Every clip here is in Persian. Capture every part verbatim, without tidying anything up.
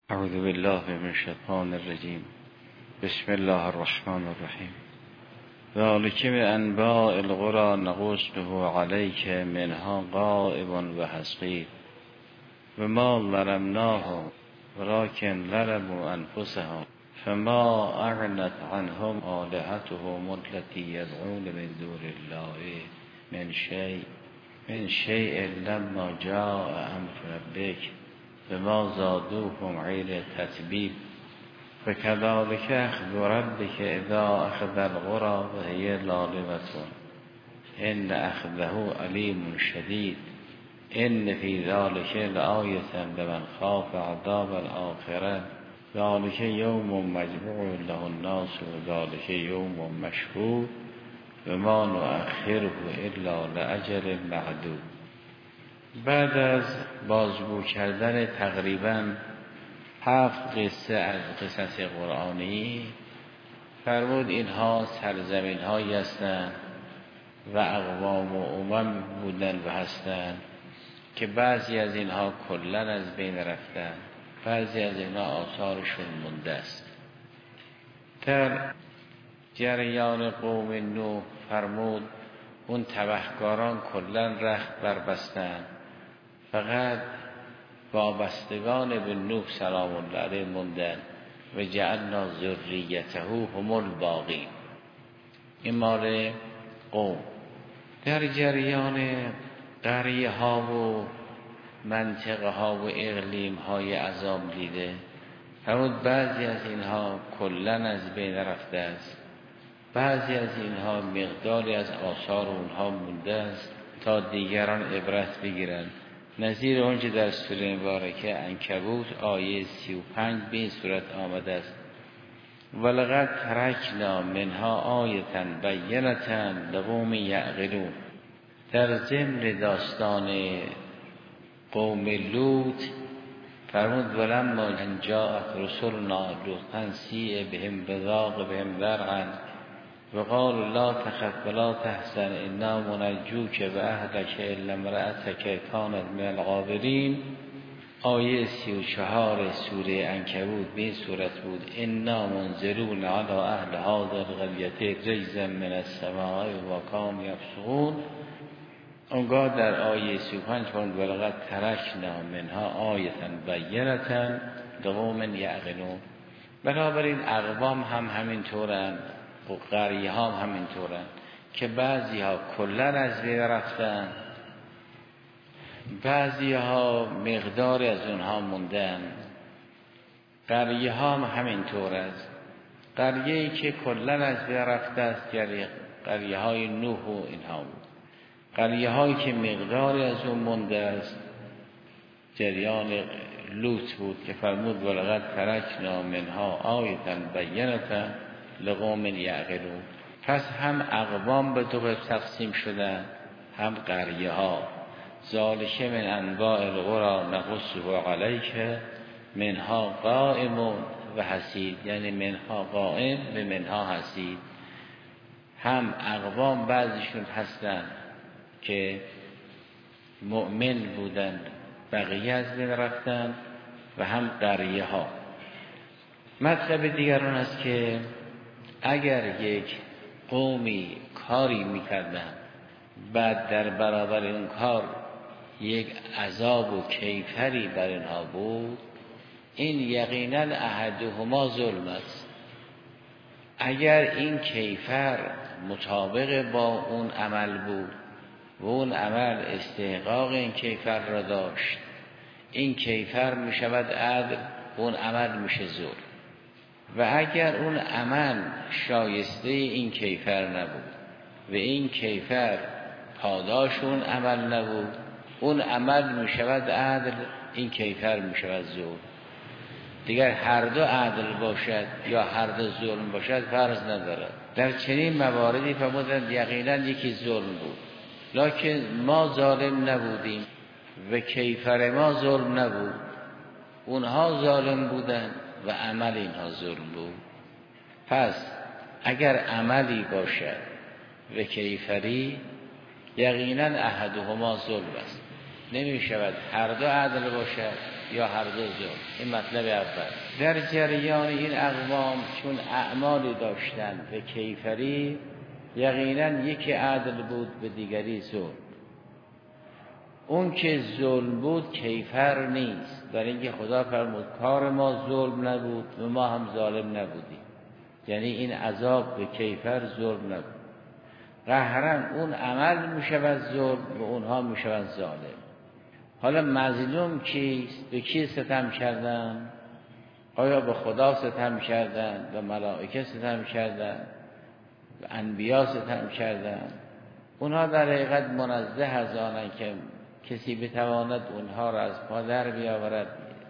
اعوذ بالله من الشیطان الرجیم. بسم الله الرحمن الرحیم. ذلک بانباء القری نقصه علیک منها غائب و حصید و ما ظلمناهم ولکن ظلموا انفسهم فما اغنت عنهم آلهتهم التي يدعون من دون الله من شیء من شیء لما جاء امر ربک و ما زادوهم غیر تتبیب و کذالک اخذ ربک اذا اخذ القری و هی ظالمة ان اخذه علیم شدید ان فی ذلک لآیة لمن خاف عذاب الآخرة ذلک یوم مجموع له الناس و ذلک یوم مشهود و ما نؤخره الا لاجل معدود. بعد از بازگو کردن تقریبا هفت قصه از قصص قرآنی فرمود اینها سرزمین هایی هستند و اقوام و امم بودن و هستند که بعضی از اینها کلا از بین رفتن، بعضی از اینها آثارشون مونده است. در جریان قوم نوح فرمود اون تبهکاران کلا رخت بربستن، فقط وابستگان به نوح سلام الله علیه موندن و جعلنا ذریته هم الباقین. این مال قوم. در جریان قریه ها و منطقه ها و اقلیم های عذاب دیده فرمود بعضی از اینها کلا از بین رفته است، بعضی از اینها مقداری از آثار اونها مونده است تا دیگران عبرت بگیرند. نظیر اونچه در سوره مبارکه عنکبوت آیه سی و پنج به این صورت آمده است: ولقد ترکنا منها آیة بینة لقوم یعقلون. در ضمن داستان قوم لوط فرمود ولما ان جاءت رسلنا لوطا سیء بهم وضاق بهم ذرعا و قالوا لا تخف ولا تحزن انا منجوک و اهلک الا امرأتک کانت من الغابرین. آیه سی و چهار سوره عنکبوت به این صورت بود: انا منزلون علی اهل هذا القریة رجزا من السماء و کانوا یفسقون. اونگاه در آیه سی و پنج فرمود ولقد ترکنا منها آیة بینة لقوم یعقلون. بنابراین اقوام هم همین طورن و قریه ها هم همین طورن که بعضی ها کلا از بین رفتن، بعضی ها مقداری از اونها موندن. قریه ها هم همین طور است. قریه‌ای که کلا از بین رفته است قریه های نوح و اینها بود. قریه هایی که مقداری از اون مونده است جریان لوط بود که فرمود ولقد ترکنا منها آیة بینة لقوم یعقلون. پس هم اقوام به دو قسم تقسیم شدن، هم قریه ها. ذالک من انباء القری نقصه علیک منها قائم و حصید، یعنی منها قائم و منها حصید. هم اقوام بعضیشون هستن که مؤمن بودن بقیه از بین رفتن و هم قریه ها. مطلب دیگر اون است که اگر یک قومی کاری میکردن بعد در برابر اون کار یک عذاب و کیفری بر اینها بود، این یقینا احدهما ظلم است. اگر این کیفر مطابق با اون عمل بود و اون عمل استحقاق این کیفر را داشت، این کیفر می شود عدل، اون عمل میشه ظلم. و اگر اون عمل شایسته این کیفر نبود و این کیفر پاداش اون عمل نبود، اون عمل می شود عدل، این کیفر می شود ظلم. دیگر هر دو عدل باشد یا هر دو ظلم باشد فرض ندارد. در چنین مواردی فرمودند یقینا یکی ظلم بود، لکن ما ظالم نبودیم و کیفر ما ظلم نبود. اونها ظالم بودند و عمل اینها ظلم بود. پس اگر عملی باشد و کیفری، یقینا احدهما ظلم است. نمی شود هر دو عدل باشد یا هر دو ظلم. این مطلب اول. در جریان این اقوام چون اعمالی داشتن به کیفری، یقینا یکی عدل بود به دیگری ظلم. اون که ظلم بود کیفر نیست، برای اینکه خدا فرمود کار ما ظلم نبود و ما هم ظالم نبودیم. یعنی این عذاب به کیفر ظلم نبود. قهرن اون عمل میشود ظلم و اونها میشود ظالم. حالا مظلوم کیست؟ به کی ستم کردن؟ آیا به خدا ستم کردن؟ به ملائکه ستم کردن؟ به انبیا ستم کردن؟ اونها در حقیقت منزه از آنن که کسی بتواند اونها را از پا در بیاورد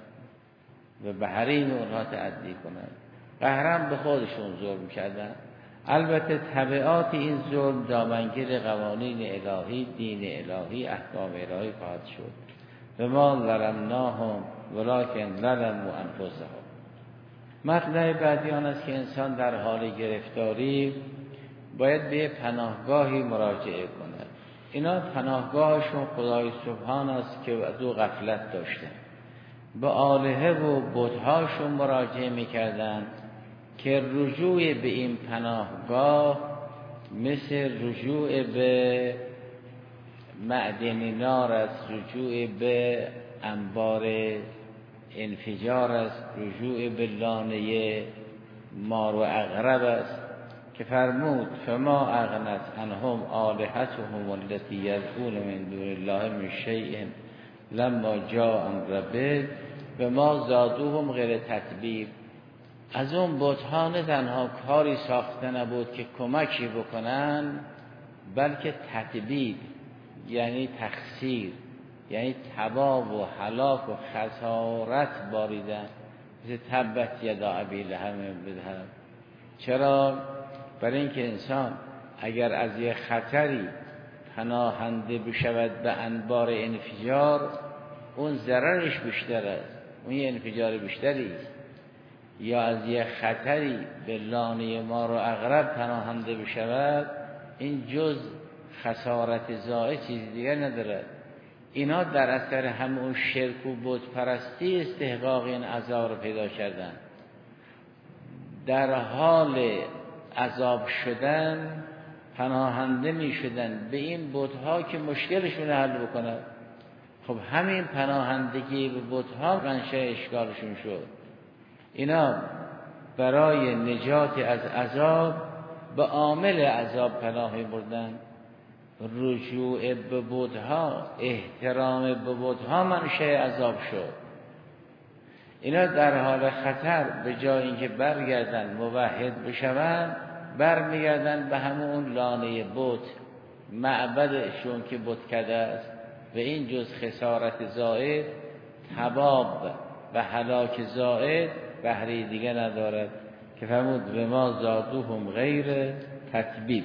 و به حریم اونها تعدی کند. قهرن به خودشون ظلم کردن. البته تبعات این ظلم دامنگیر قوانین الهی، دین الهی، احکام الهی خواهد شد. و ما ظلمناهم ولکن ظلموا انفسهم. مطلب بعدی آن است که انسان در حال گرفتاری باید به پناهگاهی مراجعه کند. اینا پناهگاهشون خدای سبحان است که از او غفلت داشتن. به آلهه و بت‌هاشون مراجعه میکردن که رجوع به این پناهگاه مثل رجوع به معدن نار است، رجوع به انبار انفجار است، رجوع به لانه مار و عقرب است که فرمود فما اغنت عنهم آلهتهم التي یدعون من دون الله من شیء لما جاء امر ربک و ما زادوهم غیر تتبیب. از اون بت‌ها نه تنها کاری ساخته نبود که کمکی بکنن، بلکه تتبیب یعنی تخسیر، یعنی تباه و هلاک و خسارت باریدن. مثل تبت یدا ابی لهب بدهم. چرا؟ برای اینکه انسان اگر از یه خطری پناهنده بشود به انبار انفجار، اون ضررش بیشتر است، اون یه انفجار بیشتری است. یا از یه خطری به لانه مار و عقرب پناهنده بشود، این جز خسارت زائد چیز دیگر ندارد. اینا در اثر همون شرک و بت پرستی استحقاق این عذاب رو پیدا کردن. در حال عذاب شدن پناهنده می شدن به این بت‌ها که مشکلشون حل بکنن. خب همین پناهندگی به بت‌ها منشأ اشکالشون شد. اینا برای نجات از عذاب به عامل عذاب پناه بردن. رجوع به بت‌ها، احترام به بت‌ها منشأ عذاب شد. اینا در حال خطر به جای اینکه برگردن موحد بشوند، برمیگردن به همون لانه بت، معبدشون که بتکده است. و این جز خسارت زائد، تباب و هلاک زائد بهره دیگه ندارد که فرمود به ما زادوهم غیر تتبیب.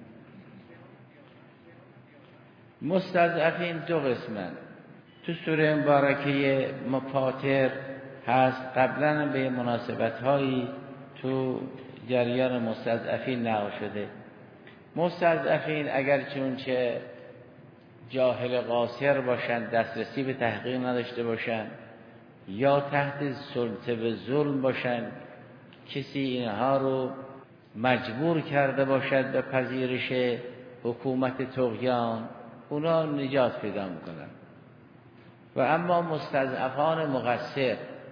مستضعفین دو قسمن. تو سوره مبارکه مفاتر هست. قبلا به مناسبت هایی تو جریان مستضعفین نقل شده. مستضعفین اگر چون چه جاهل قاصر باشند، دسترسی به تحقیق نداشته باشند، یا تحت سلطه به ظلم باشند، کسی اینها رو مجبور کرده باشد به پذیرش حکومت طغیان، اونا نجات پیدا میکنن. و اما مستضعفان مقصر،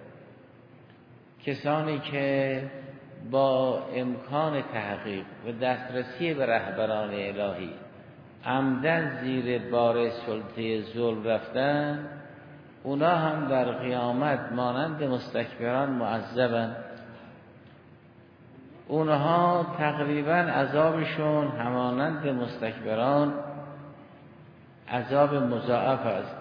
کسانی که با امکان تحقیق و دسترسی به رهبران الهی عمدن زیر بار سلطه ظلم رفتن، اونا هم در قیامت مانند مستکبران معذبن. اونها تقریبا عذابشون همانند مستکبران عذاب مضاعف است.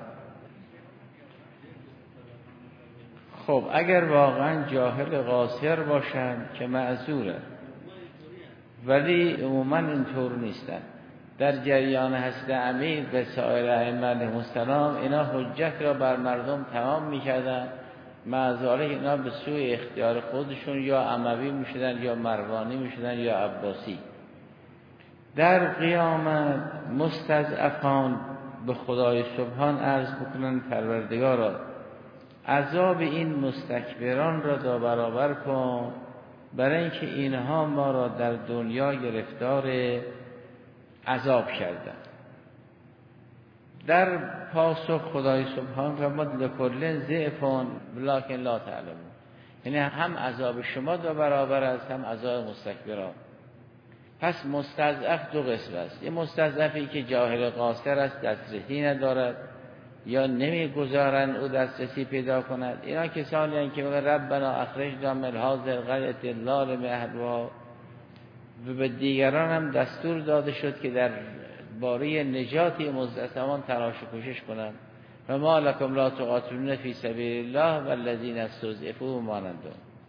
خب اگر واقعا جاهل قاصر باشن که معذوره، ولی عموما اینطور نیستن. در جریان حضرت امیر و سایر ائمه علیهم السلام اینا حجت را بر مردم تمام میکردن، معذاله اینا به سوی اختیار خودشون یا اموی میشدن یا مروانی میشدن یا عباسی. در قیامت مستضعفان به خدای سبحان عرض بکنن پروردگارا عذاب این مستکبران را دو برابر کن، برای اینکه اینها ما را در دنیا گرفتار عذاب کردند. در پاسخ خدای سبحان فرمود لکل ضعف ولکن لا تعلمون، یعنی هم عذاب شما دو برابر است هم عذاب مستکبران. پس مستضعف دو قسم است، یه مستضعفی که جاهل قاصر است، دسترسی ندارد یا نمیگذارن او دسترسی پیدا کند. اینا کسانی هستند که میگن ربنا اخرجنا من هذه القرية الظالم اهلها، و به دیگران هم دستور داده شد که در باره نجاتی مستضعفان تلاش و کوشش کنند. و ما لکم لا تقاتلون فی سبیل الله والذین استضعفوا مانند.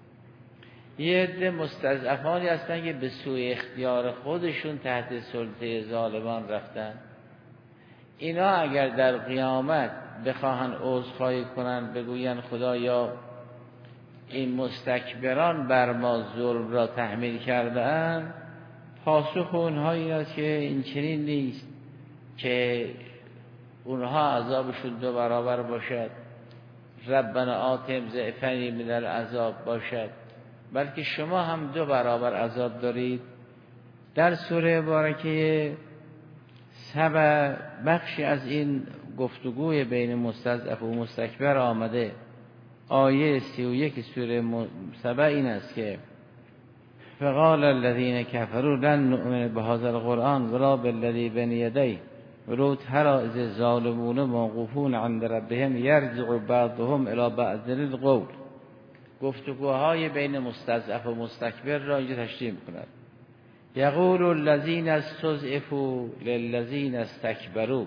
یه عده مستضعفانی هستند که به سوی اختیار خودشون تحت سلطه ظالمان رفتن. اینا اگر در قیامت بخواهن عذرخواهی کنن، بگوین خدایا این مستکبران بر ما ظلم را تحمیل کردن، پاسخ اونها این است که این چنین نیست که اونها عذابشون دو برابر باشد، ربنا آتهم ضعفین من العذاب باشد، بلکه شما هم دو برابر عذاب دارید. در سوره مبارکه سبع بخشی از این گفتگوی بین مستضعف و مستکبر آمده. آیه سی و یک سوره سبع این است که فقال الذين كفروا لن نؤمن بهذا القرآن ولا بالذي بين يديه ولو ترى إذ الظالمون موقوفون عند ربهم يرجع بعضهم إلى بعض القول. گفتگوهای بین مستضعف و مستکبر را اینجا تشریح می‌کند. یقول الذين استضعفوا للذين استكبروا،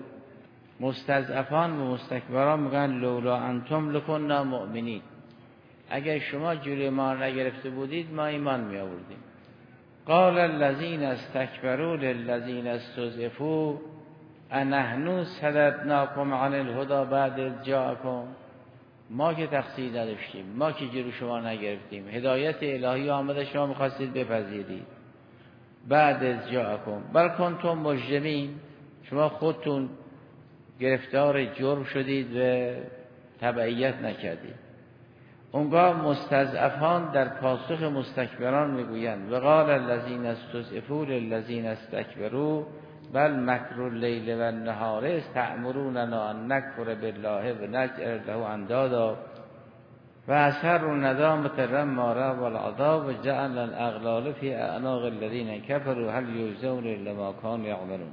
مستضعفان و مستکبران میگن لولا انتم لكنا مؤمنین، اگر شما جلوی ما نگرفته بودید ما ایمان می آوردیم. قال الذين استكبروا للذين استضعفوا انحن صددناكم عن الهدى بعد اذ جاءكم، ما که تقصیر نداشتیم، ما که جلوی شما نگرفتیم، هدایت الهی آمده شما میخواستید بپذیرید. بعد اذ جاءكم بل کنتم مجرمین، شما خودتون گرفتار جرم شدید و تبعیت نکردید. اونگاه مستضعفان در پاسخ مستکبران میگویند وقال الذين استضعفوا للذين استكبروا بل مکر اللیل و النهار استأمروننا ان نکفر بالله و نجعل له اندادا و اسروا الندامة لما رأوا العذاب و جعل الاغلال فی اعناق الذين كفروا هل یجزون الا ما كانوا یعملون.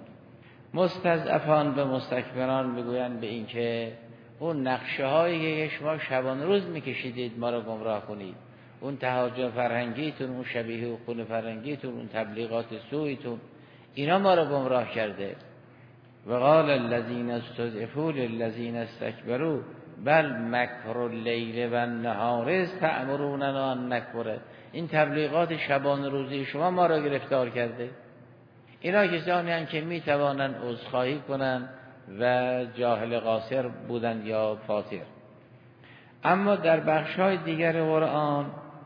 مستضعفان به مستکبران میگویند به اینکه اون نقشه هایی که شما شبان روز میکشیدید ما را گمراه کنید، اون تهاجم فرهنگیتون، اون شبیه و خون فرهنگیتون، اون تبلیغات سویتون، اینا ما را گمراه کرده. و قال الذين استضعفوا للذين استكبروا بل مکر اللیل و النهار استأمروننا ان نکفر، این تبلیغات شبان روزی شما ما را گرفتار کرده. اینا کسانی هستند که میتوانند عذرخواهی کنند و جاهل قاصر بودند یا فاسق. اما در بخش‌های دیگر قرآن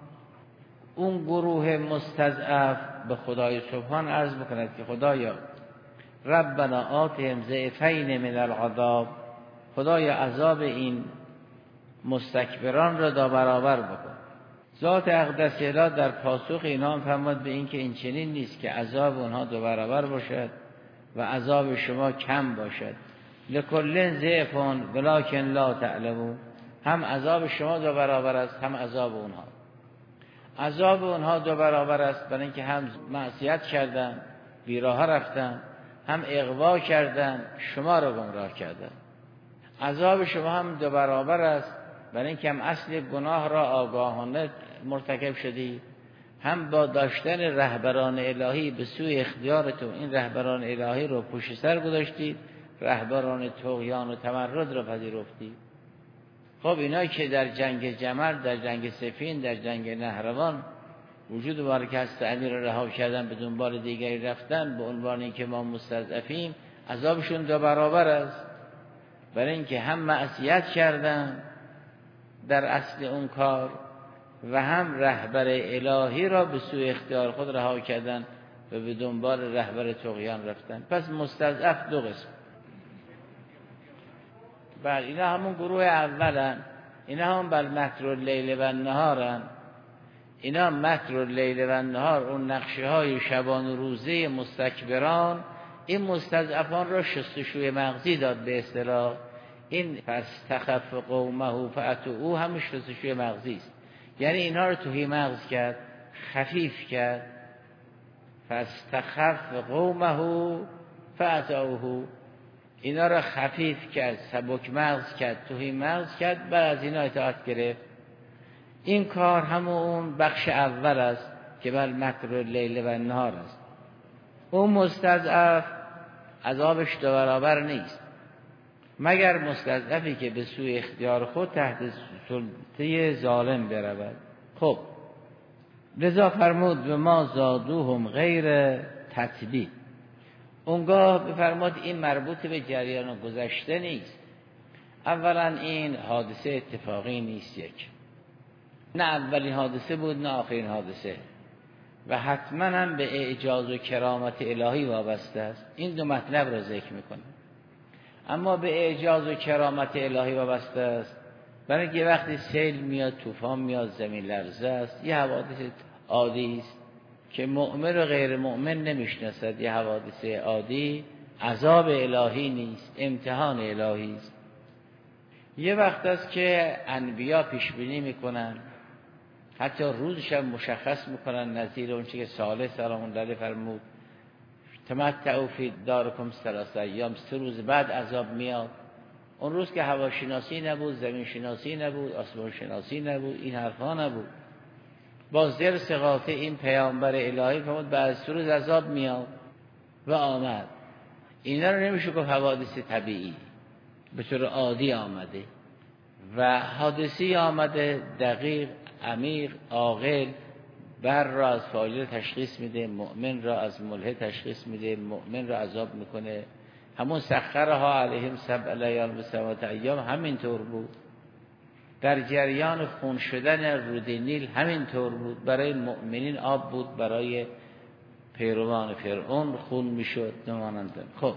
اون گروه مستضعف به خدای سبحان عرض بکند که خدایا ربنا آتهم ضعفین من العذاب، خدایا عذاب این مستکبران را دو برابر بکن. ذات اقدس الهی در پاسخ اینا هم فرمود به این که این چنین نیست که عذاب اونها دو برابر باشد و عذاب شما کم باشد. لکل ضعف ولکن لا تعلمون، هم عذاب شما دو برابر است هم عذاب اونها. عذاب اونها دو برابر است برای اینکه هم معصیت کردن، بیراه رفتن، هم اغوا کردن، شما را گمراه کردن. عذاب شما هم دو برابر است برای اینکه هم اصل گناه را آگاهانه مرتکب شدید، هم با داشتن رهبران الهی به سوی اختیارتون این رهبران الهی رو پشت سر گذاشتید، رهبران طغیان و تمرد را پذیرفتید. خب اینایی که در جنگ جمل، در جنگ سفین، در جنگ نهروان وجود مبارک هست امیر را رها کردن به دنبال دیگری رفتن به عنوان اینکه ما مستضعفیم، عذابشون دو برابر است برای اینکه هم معصیت کردن در اصل اون کار و هم رهبر الهی را به سوی اختیار خود رها کردن و به دنبال رهبر طغیان رفتن. پس مستضعف دو قسم. بله اینا همون گروه اولن اینا هم بل مکر اللیل و النهارن. اینا مکر اللیل و النهار، اون نقشه های شبان و روزه مستکبران، این مستضعفان را شستشوی مغزی داد به اصطلاح. این فاستخف قومه فاتؤوه هم شستشوی مغزی است، یعنی اینها رو توهی مغز کرد، خفیف کرد. فاستخف قومه فاتؤوه، اینا را خفیف کرد، سبک مغز کرد، توهی مغز کرد، بعد از اینا اطاعت گرفت. این کار همون بخش اول است که بل مکر اللیل و النهار است. اون مستضعف عذابش دو برابر نیست، مگر مستضعفی که به سوی اختیار خود تحت سلطه ظالم برود. خب لذا فرمود و ما زادوهم غیر تتبیب. اونگاه بفرماد این مربوط به جریان گذشته نیست. اولا این حادثه اتفاقی نیست، یک نه اولین حادثه بود نه آخرین حادثه، و حتما هم به اعجاز و کرامت الهی وابسته است. این دو مطلب را ذکر میکنه. اما به اعجاز و کرامت الهی وابسته است برای اینکه وقتی سیل میاد، طوفان میاد، زمین لرزه است، یه حوادث عادی است که مؤمن و غیر مؤمن نمیشناسد. یه حوادث عادی، عذاب الهی نیست، امتحان الهی است. یه وقت است که انبیا پیش بینی میکنن، حتی روزش هم مشخص میکنن، نظیر اون چیزی که صالح سلام الله علیه فرمود تمتعوا فی دارکم ثلاث ایام، سه روز بعد عذاب میاد. اون روز که هواشناسی نبود، زمین شناسی نبود، آسمان شناسی نبود، این حرفا نبود. با زر ثقاته این پیامبر الهی فرمود بعد سه روز عذاب میاد و آمد. اینا رو نمیشه گفت حوادث طبیعی، به طور عادی آمده و حادثی آمده، دقیق، عمیق، عاقل. بر را از فاجر تشخیص میده، مؤمن را از ملحد تشخیص میده، مؤمن را عذاب میکنه. همون سخرها علیهم سبع لیال و سبعة ایام همینطور بود. در جریان خون شدن رود نیل همینطور بود. برای مؤمنین آب بود، برای پیروان فرعون خون میشد نمانند. خب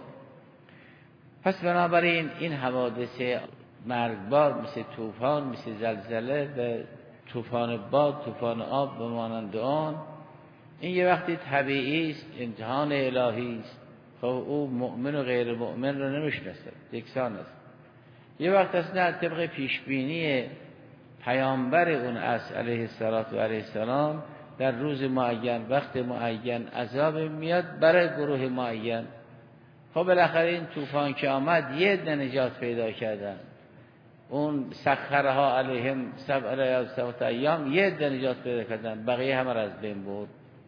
پس بنابراین این حوادث مرگبار مثل طوفان، مثل زلزله و طوفان باد، طوفان آب به مانند آن، این یه وقتی طبیعی است، امتحان الهی است. خب او مؤمن و غیر مؤمن رو نمیشناسه، یکسان است. یه وقت است نه، طبق پیشبینی پیامبر اون است علیه الصلاة و علیه السلام، در روز معین، وقت معین عذاب میاد برای گروه معین. خب بالاخره این طوفان که آمد یه عده نجات پیدا کردن. اون سخرها علیهم سبع لیال و سبعة ایام یه عده نجات پیدا کردن، بقیه همه را از بین برد.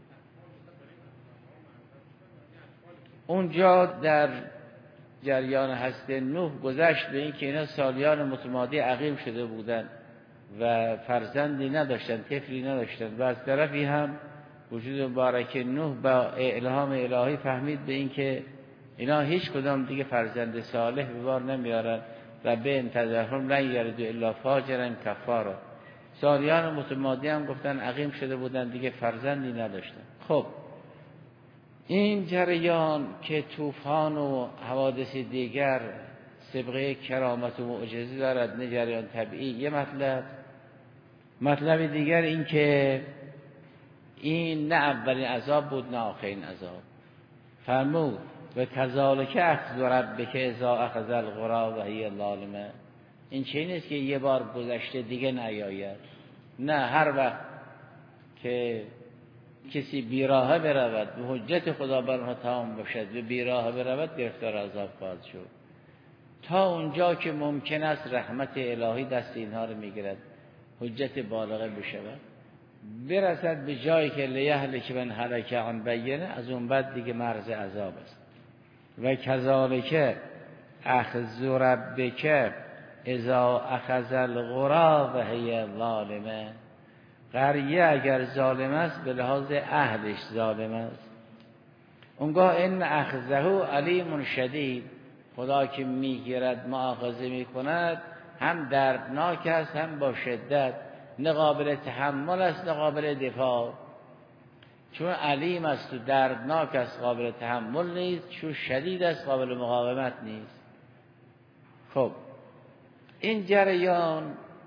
اونجا در جریان هست نوح گذشت به این که اینا سالیان متمادی عقیم شده بودن و فرزندی نداشتن، طفلی نداشتن، و از طرفی هم وجود مبارک نوح با الهام الهی فهمید به این که اینا هیچ کدام دیگه فرزند صالح به بار نمیارن و به انتظارهم لن یلدوا الا فاجرا کفارا. سالیان متمادی هم گفتن عقیم شده بودن، دیگه فرزندی نداشتن. خب این جریان که طوفان و حوادث دیگر سابقه کرامت و معجزه دارد، نه جریان طبیعی، یه مطلب. مطلب دیگر این که این نه اولین عذاب بود نه آخرین عذاب. فرمود و کذالک اخذ ربک اذا اخذ القری و هی ظالمه. این چه نیست که یه بار گذشته دیگه نیاید، نه، هر وقت که کسی بیراهه برود و حجت خدا بر آنها تمام باشد و بیراهه برود گرفتار عذاب خواهد شد، تا اونجا که ممکن است رحمت الهی دست اینها رو میگیرد، حجت بالغه بشود، برسد به جایی که لیهلک من هلک عن بینه، از اون بعد دیگه مرز عذاب است. و کذالک اخذ ربک اذا اخذ القری و هی ظالمه. قریه اگر ظالم است به لحاظ اهلش ظالم است. اونگاه این اخذه علیم شدید، خدا که میگیرد مؤاخذه میکند هم دردناک است هم با شدت، نه قابل تحمل است نه قابل دفاع. چون علیم است و دردناک است قابل تحمل نیست، چون شدید است قابل مقاومت نیست. خب این جریان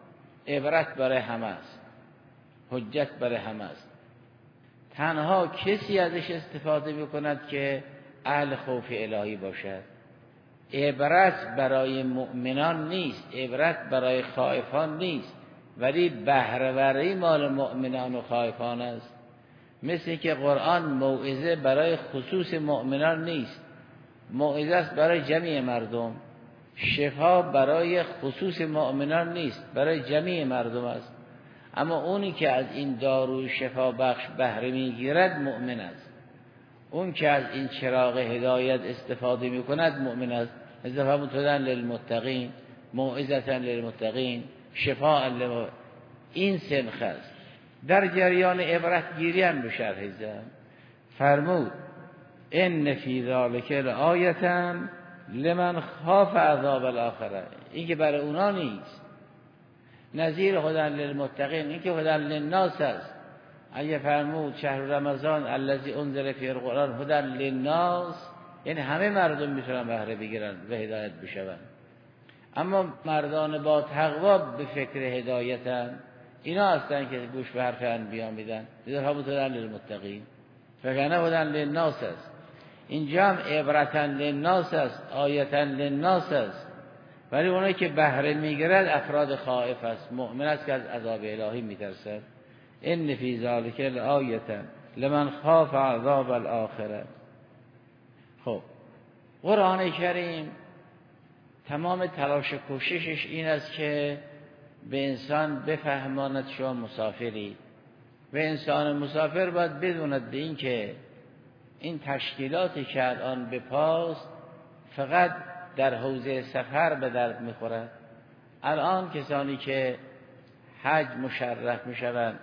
عبرت برای همه است، حجت برای همه است. تنها کسی ازش استفاده میکند که اهل خوف الهی باشد. عبرت برای مؤمنان نیست، عبرت برای خائفان نیست، ولی بهره‌وری مال مؤمنان و خائفان است. مثل که قرآن موعظه برای خصوص مؤمنان نیست، موعظه است برای جمیع مردم. شفا برای خصوص مؤمنان نیست، برای جمیع مردم است. اما اونی که از این داروی شفا بخش بهره میگیرد مؤمن است. اون که از این چراغ هدایت استفاده میکند مؤمن است. مثل فرمودن للمتقین، موعظة للمتقین، شفاء للم... این سنخ است. در جریان عبرت گیری هم به شرح زدم. فرمود ان فی ذلک لآیة لمن خاف عذاب الاخره. این که برای اونا نیست. نذیر هدی للمتقین، این که هدی للناس است. اگه فرمود شهر رمضان الذی انزل فیه القرآن هدی للناس، یعنی همه مردم میتونن بهره بگیرن و هدایت بشون. اما مردان با تقوا به فکر هدایتن، اینا هستن که گوش به حرف انبیا میدن. دیگه فرمود هدی للمتقین، فکنه هدی للناس است. اینجا هم عبرتاً للناس است، آیتاً للناس است، ولی اونایی که بهره میگیرد افراد خائف است، مؤمن است که از عذاب الهی میترسد. ان فی ذلک لآیة لمن خاف عذاب الاخره. خب قرآن کریم تمام تلاش کوششش این است که به انسان بفهماند شما مسافری. و انسان مسافر باید بدوند به این که این تشکیلاتی که الان به پاست فقط در حوزه سفر به درد میخورد. الان کسانی که حج مشرف میشوند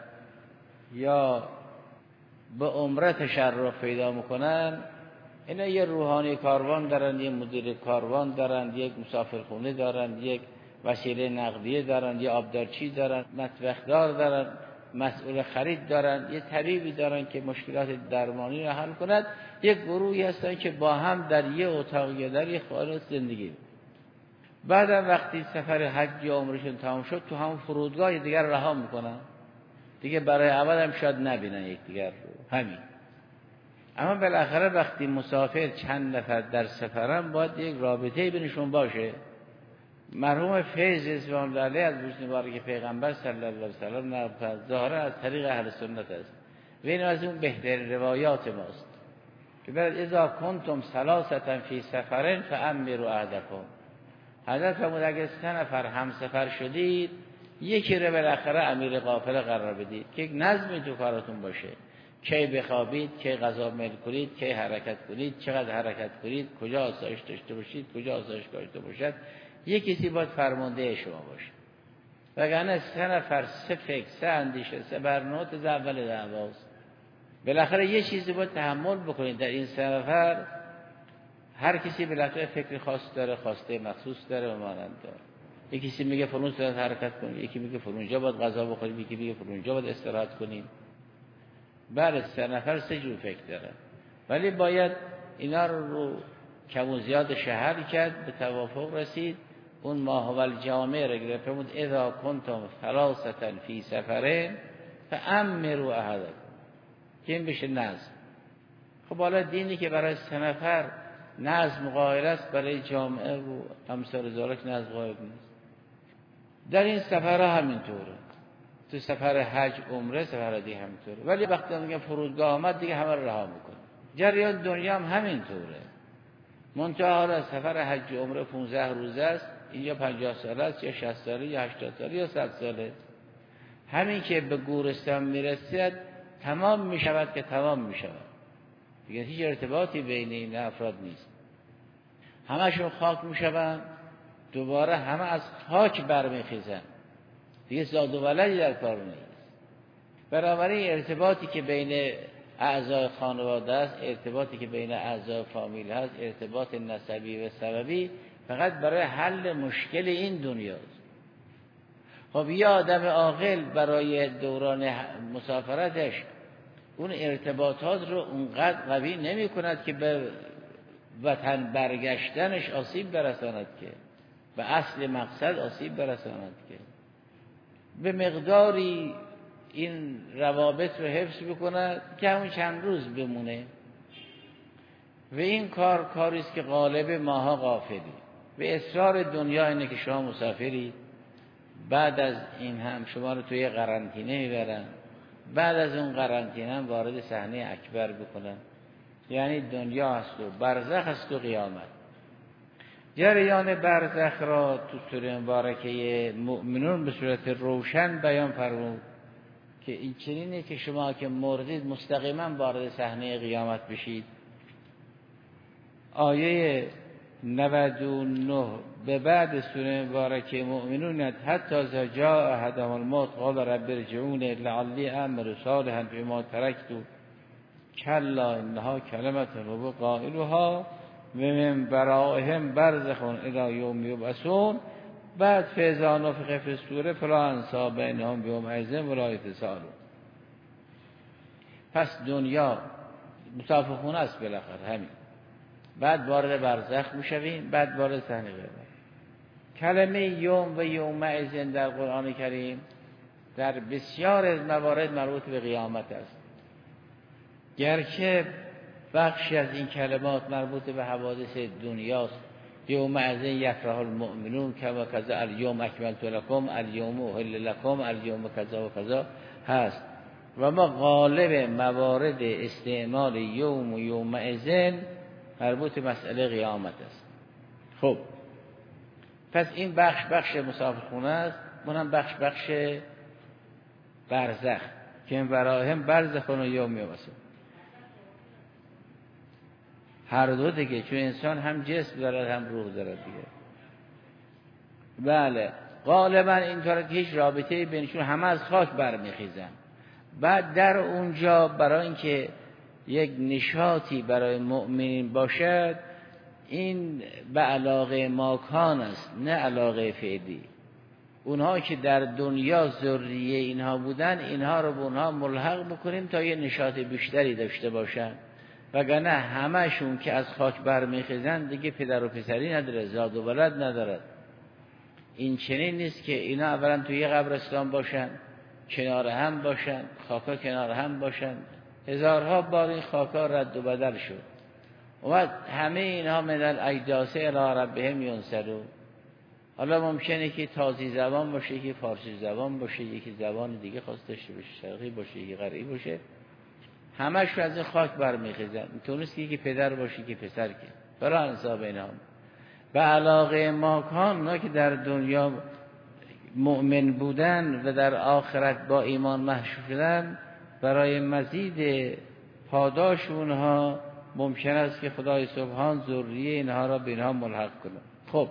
یا به عمره تشرف پیدا میکنن، اینا یه روحانی کاروان دارن، یه مدیر کاروان دارن، یک مسافرخونه دارن، یک وسیله نقلیه دارن، یه آبدارچی دارن، مطبخدار دارن، مسئول خرید دارن، یه طبیبی دارن که مشکلات درمانی رو حل کند. یک گروهی هستن که با هم در یه اتاق یا در یه خانه زندگی. بعدم وقتی سفر حج یا عمرشون تمام شد تو همون فرودگاه دیگر رها میکنن، دیگه برای ابد هم شاید نبینن یکدیگر رو. همین. اما بالاخره وقتی مسافر چند نفر در سفرن باید یک رابطه بینشون باشه. مرحوم فیض اسلام علیه از بوش مبارک پیغمبر صلی الله علیه و سلم نقل ظاهرا از طریق اهل سنت است و این از اون بهترین روایات ماست که بعد اذا کنتم ثلاثه فی سفر فامروا احدکم. حضرت فرمود اگه سه نفر هم سفر شدید یکی رو بالاخره امیر قافله قرار بدید که یک نظمی تو کارتون باشه. کی بخوابید، کی غذا میل کنید، کی حرکت کنید، چقدر حرکت کنید، کجا آسایش داشته باشید، کجا آسایش داشته باشد. یک کسی باید فرمانده شما باشه. وگرنه سه نفر سه فکر سه اندیشه سه برنامه تا اول دعواست. بالاخره یه چیزی باید تحمل بکنید. در این سه نفر هر کسی بالاخره فکر خاص داره، خواسته مخصوص داره و مانند داره. یکی کسی میگه فلان ساعت حرکت کنید، یکی میگه فلان جا باید غذا بخورید، یکی میگه فلان جا باید استراحت کنید. بله سه نفر سه جور فکر داره، ولی باید اینا رو, رو کم و زیاد شهر کرد، به توافق رسید. اون ماهو الجامع را گرفت فرمود اذا کنتم ثلاثه فی سفر فامروا احدکم، که این بشه نظم. خب حالا دینی که برای سه نفر نظم قائل است، برای جامعه و امثال ذالک نظم قائل نیست. در این سفرها همینطوره، تو سفر حج عمره سفر دیگه همینطوره. ولی وقتی میگم فرودگاه آمد دیگه همه رو رها میکنه. جریان دنیا هم همینطوره. منتها حالا سفر حج عمره پانزده روزه است، اینجا پنجاه ساله است یا شصت ساله یا هشتاد ساله یا صد ساله. همین که به گورستان میرسید تمام میشود که تمام میشود، دیگه هیچ ارتباطی بین این افراد نیست. همشون خاک میشوند، دوباره همه از خاک برمیخیزن، دیگه زاد و ولدی در کار نیست. بنابراین ارتباطی که بین اعضای خانواده است، ارتباطی که بین اعضای فامیل هست، ارتباط نسبی و سببی فقط برای حل مشکل این دنیاست. خب یه آدم عاقل برای دوران مسافرتش اون ارتباطات رو اونقدر قوی نمی کند که به وطن برگشتنش آسیب برساند، که به اصل مقصد آسیب برساند. که به مقداری این روابط رو حفظ بکند که همون چند روز بمونه. و این کار کاری است که غالب ماها غافلی. و اصرار دنیا اینه که شما مسافری، بعد از این هم شما رو توی قرنطینه میبرن، بعد از اون قرنطینه هم وارد صحنه اکبر بکنن. یعنی دنیا هست و برزخ هست و قیامت. جریان برزخ را تو سوره مبارکه مؤمنون به صورت روشن بیان فرمود که این چنینه که شما که مردید مستقیما وارد صحنه قیامت بشید. آیه نود و نه به بعد سوره مبارکه مؤمنون حتی اذا جاء احدهم الموت قال رب ارجعون لعلی اعمل صالحا فيما تركت کلا انها کلمة هو قائلها و من ورائهم برزخ الی یوم یبعثون. بعد فاذا نفخ فی الصور فلا انساب بینهم یومئذ ولا یتساءلون. پس دنیا مسافرخونه است بالاخره همین. بعد وارد برزخ میشویم، بعد وارد صحنه قیامت. کلمه یوم و یومئذ در قرآن کریم در بسیار از موارد مربوط به قیامت است، گرچه بخشی از این کلمات مربوط به حوادث دنیاست. یومئذ یفرح المؤمنون کما کذا الیوم اکملت لکم الیوم احل لکم الیوم کذا و کذا هست. و ما غالب موارد استعمال یوم و یومئذ مربوط به مسئله قیامت است. خب پس این بخش بخش مسافرخونه است، اونم بخش بخش برزخ که این ورائهم برزخ و یوم یبعثون. هر دو دیگه، چون انسان هم جسم دارد هم روح دارد دیگه. بله غالبا اینطوره که هیچ رابطه‌ای بینشون، همه از خاک برمیخیزن. بعد در اونجا برای اینکه یک نشاطی برای مؤمنین باشد، این به علاقه ماکان است نه علاقه فعلی. اونها که در دنیا ذریه اینها بودن، اینها رو به اونها ملحق بکنیم تا یه نشاط بیشتری داشته باشن، وگرنه همشون که از خاک برمیخیزن دیگه پدر و پسری نداره، زاد و ولد ندارد. این چنین نیست که اینا اولا توی یه قبرستان باشن، کنار هم باشن، خاکا کنار هم باشن. هزارها بار این خاکا رد و بدل شد. اومد همه اینها من الاجداث الی ربهم ینسلون. حالا ممکنه که تازی زبان باشه، یکی فارسی زبان باشه، یکی زبان دیگه خواست داشته باشه، شرقی باشه، یکی غربی باشه، همش از این خاک برمیخیزن. میتونست که یکی پدر باشه که پسر، که برای انصاب اینها به علاقه ماکان، اونا که در دنیا مؤمن بودن و در آخرت با ایمان محشور شدن، برای مزید پاداش اونها ممکن است که خدای سبحان ذریه اینها را به اینها ملحق کنه. خب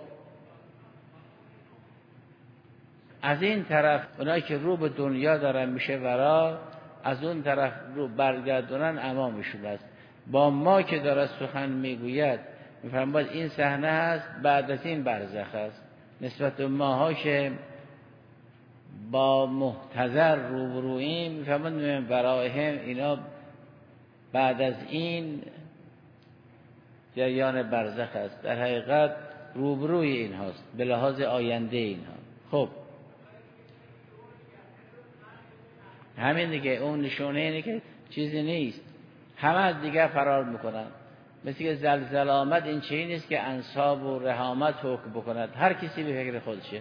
از این طرف اونایی که رو به دنیا دارن میشه ورا، از اون طرف رو برگردونن امامشون است. با ما که داره سخن میگوید میفرماید این صحنه هست، بعد از این برزخ است. نسبت به ماها که با محتضر روبرویم میفرماید برایهم اینا بعد از این جریان برزخ است. در حقیقت روبروی این هاست به لحاظ آینده اینها. خب همین دیگه، اون نشونه اینه که چیزی نیست، همه از دیگه فرار میکنن. مثل که زلزله آمد، این چیزی نیست که انصاب و رحامت حکم بکند، هر کسی به فکر خودشه.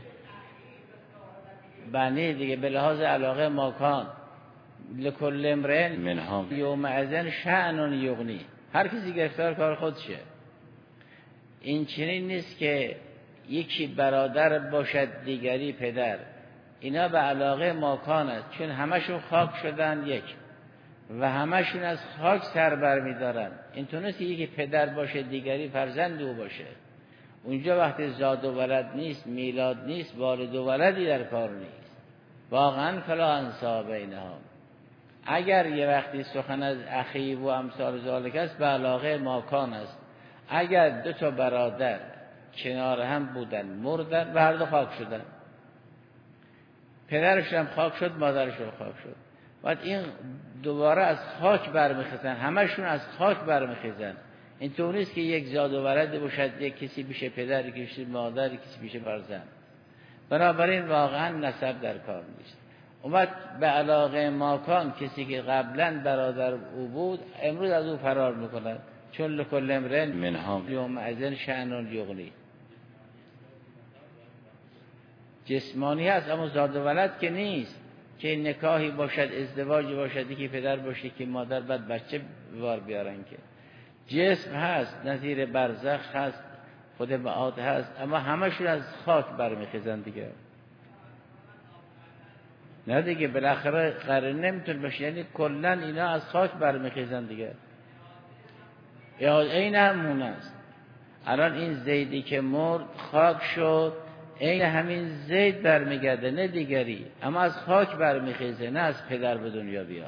بنی دیگه به لحاظ علاقه ماکان لکل امرئ منهم یومئذ شأن یغنی، هر کسی گرفتار کار خودشه. این چنین نیست که یکی برادر باشد دیگری پدر، اینا به علاقه ماکان است، چون همشون خاک شدن یک و همشون از خاک سر بر می دارن. این تونست یکی پدر باشه دیگری فرزند او باشه. اونجا وقتی زاد و ولد نیست، میلاد نیست، والد و ولدی در کار نیست. واقعا فلا انصاب بینهم. اگر یه وقتی سخن از اخی و امثال ذالک است، به علاقه ماکان است. اگر دو تا برادر کنار هم بودن مردن و هر دو خاک شدن، پدرش هم خاک شد، مادرش هم خاک شد، بعد این دوباره از خاک برمیخیزن، همشون از خاک برمیخیزن. این طور نیست که یک زاد و ولد باشد، یک کسی بشه پدر، یک کسی مادر، یک کسی بشه فرزند. بنابراین واقعا نسب در کار نیست. اومد به علاقه ماکان کسی که قبلا برادر او بود امروز از او فرار میکند، چون لکل امرئ منهم یومئذ شأن یغنی. جسمانی هست اما زاد و ولد که نیست، که نکاحی باشد، ازدواجی باشد که پدر باشه که مادر بعد بچه بار بیارن، که جسم هست، نظیر برزخ هست، خود معاد هست، اما همشون از خاک برمیخیزن دیگه. نه دیگه بالاخره قرار نمیتون باشه، یعنی کلا اینا از خاک برمیخیزن دیگه. یا این همون است. الان این زیدی که مرد خاک شد، این همین زید برمیگرده، نه دیگری، اما از خاک برمیخیزه، نه از پدر به دنیا بیاد.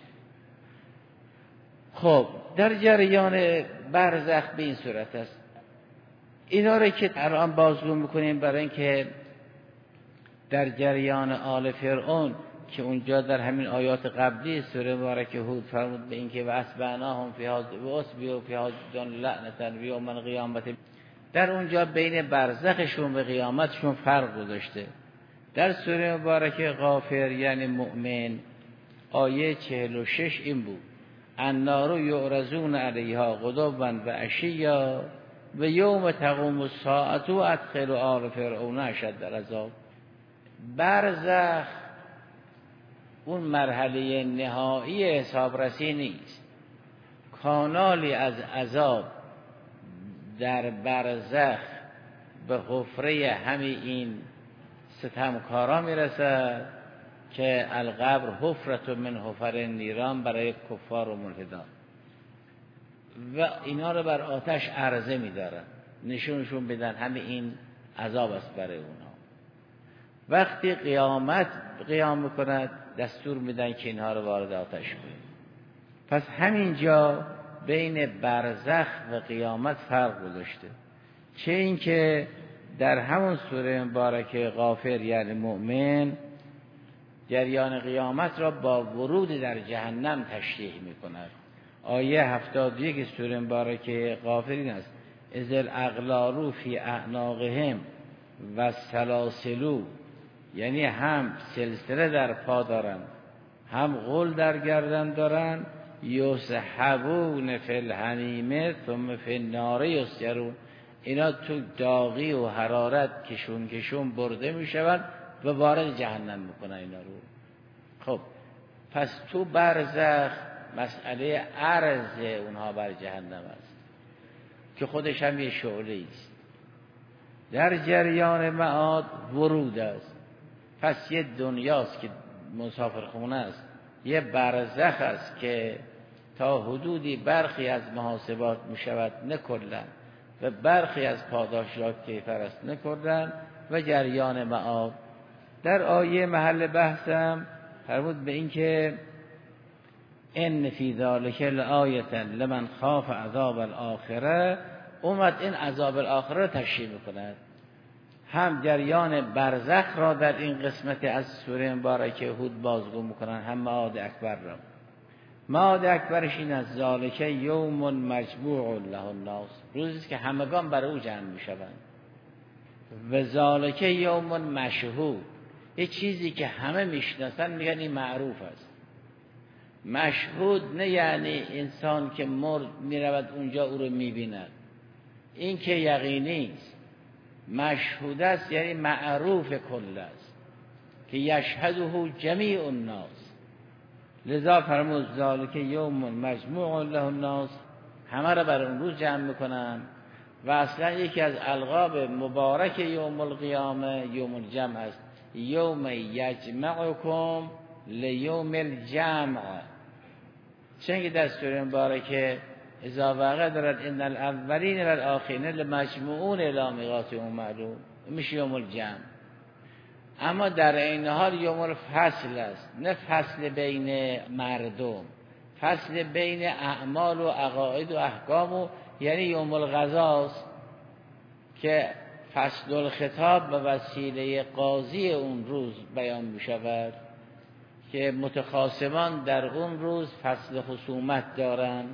خب در جریان برزخ به این صورت است. اینا رو که الان بازگو میکنیم برای اینکه در جریان آل فرعون که اونجا در همین آیات قبلی سوره مبارکه هود فرمود به اینکه و اسبعناهم فی هذ و اسبیو فی هذ لعنتا و یوم القیامت، در اونجا بین برزخشون و قیامتشون فرق گذاشته. در سوره مبارکه غافر یعنی مؤمن آیه چهل و شش این بود: النار یعرضون علیها غدوا و عشیا و یوم تقوم الساعة ادخلوا آل فرعون اشد العذاب. برزخ اون مرحله نهایی حسابرسی نیست، کانالی از عذاب در برزخ به حفره همین این ستمکارا میرسد که القبر حفرت من حفر نیران برای کفار و ملحدان، و اینا رو بر آتش عرضه میدارن، نشونشون بدن همین این عذاب است برای اونا. وقتی قیامت قیام میکند دستور میدن که اینها رو وارد آتش کنید. پس همینجا بین برزخ و قیامت فرق گذاشته، چه اینکه در همون سوره مبارکه غافر یعنی مؤمن جریان قیامت را با ورود در جهنم تشریح میکند. آیه هفتاد و یک سوره مبارکه غافر این است: اذ الاغلال فی اعناقهم و السلاسل، یعنی هم سلسله در پا دارن هم غل در گردن دارن، یسحبون فی الحمیم ثم فی النار یسجرون، اینا تو داغی و حرارت کشون کشون برده میشوند و وارد جهنم میکنن اینا رو. خب پس تو برزخ مسئله عرض اونها بر جهنم است که خودش هم یه شعله است. در جریان معاد ورود است. پس یه دنیاست که مسافرخونه است، یه برزخ است که تا حدودی برخی از محاسبات میشود نه کلا، و برخی از پاداشات کیفر است نه کلا، و جریان معاد. در آیه محل بحثم فرمود به این که ان فی ذلک لآیة لمن خاف عذاب الاخره، اومد این عذاب الاخره را تشریح میکند. هم جریان برزخ را در این قسمت از سوره مبارکه هود بازگو میکنن، هم معاد اکبر را. معاد اکبرش این از ذالک یوم مجموع له الناس، روزی که همگان برای او جمع میشوند. و ذالک یوم مشهود، یه چیزی که همه میشناسن میگن این معروف است. مشهود نه یعنی انسان که مرد میرود اونجا او رو میبیند، این که یقینی است. مشهود است یعنی معروف کل است که یشهده جمیع الناس. لذا فرمود ذالک یوم مجموع له الناس، همه را بر اون روز جمع میکنن. و اصلا یکی از القاب مبارک یوم القیامه یوم الجمع است. یوم یجمعکم لیوم الجمع، چون که در سوره مبارکه اذا وقع دارد ان الاولین و الاخرین لمجموعون الی میقات یوم معلوم، میشه یوم الجمع. اما در این حال یوم الفصل است، نه فصل بین مردم، فصل بین اعمال و عقاید و احکام، و یعنی یوم القضاست که فصل الخطاب به وسیله قاضی اون روز بیان می شود که متخاصمان در اون روز فصل خصومت دارند،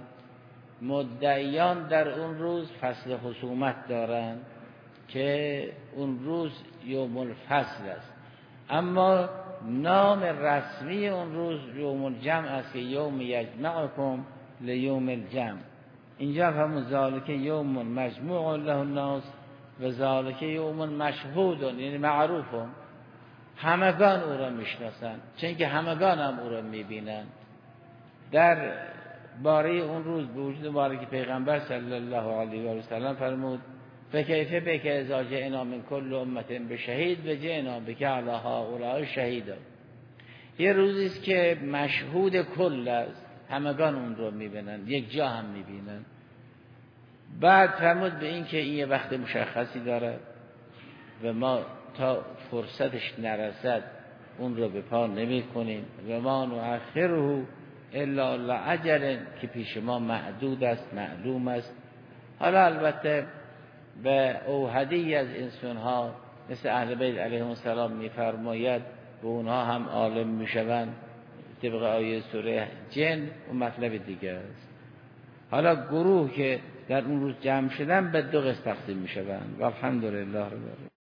مدعیان در اون روز فصل خصومت دارند که اون روز یوم الفصل است، اما نام رسمی اون روز یوم الجمع است که یوم یجمعکم لیوم الجمع. اینجا همون ذالک یوم مجموع له الناس و ذالک یوم مشهود، یعنی معروف، همگان او را میشناسند، چون که همگان هم او را میبینند. در باره اون روز به وجود مبارک پیغمبر صلی الله علیه و سلم فرمود فکیف بک اذا جئنا من کل امة بشهید و جئنا بک علی هؤلاء شهیدا. یه روزی است که مشهود کل است، همگان اون رو میبینند، یک جا هم میبینند. بعد فرمود به این که این یه وقت مشخصی داره و ما تا فرصتش نرسد اون رو به پا نمی کنیم و ما نؤخره الا لعجل که پیش ما معدود است، معلوم است. حالا البته به اوحدی از انسان ها مثل اهل بیت علیهم السلام میفرماید و اونها هم عالم میشوند طبق آیه سوره جن و مطلب دیگه است. حالا گروه که در اون روز جمع شدن به دو قسم تقسیم میشوند و الحمدلله رب العالمین.